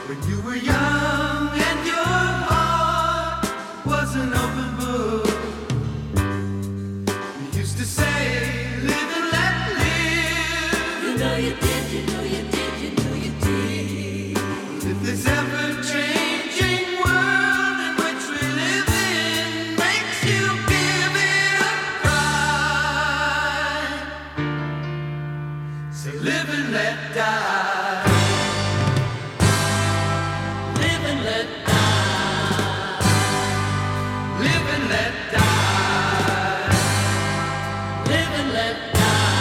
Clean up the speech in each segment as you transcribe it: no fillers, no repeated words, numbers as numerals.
When you were young and your heart was an open book, you used to say, live and let live. You know you did, you know you did, you know you did. If this ever-changing world in which we live in makes you give it a try, say live and let die. Live and let die. Live and let die. Live and let die.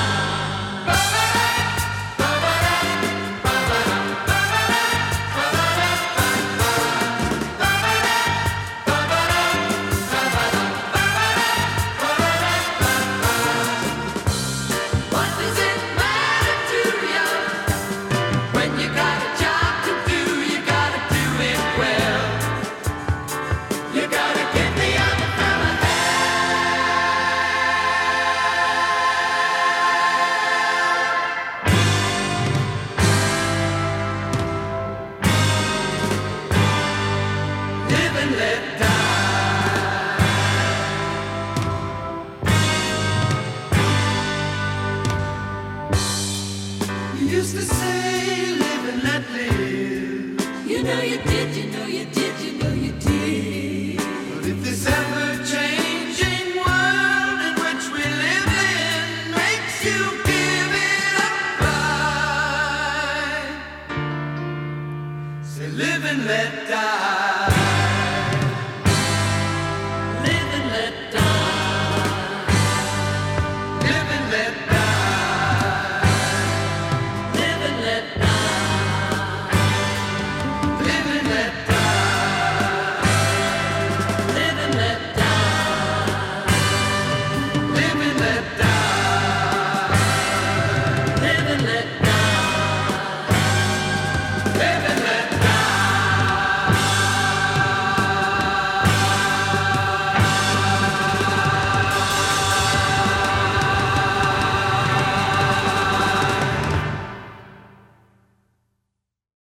What does it matter to you when you got a job to do? You gotta do it well. You gotta get the other fella live and let die. You used to say live and let live. You know you did, you know you did, you know you did. But if this ever-changing world in which we live in makes you give it a try, say live and let die.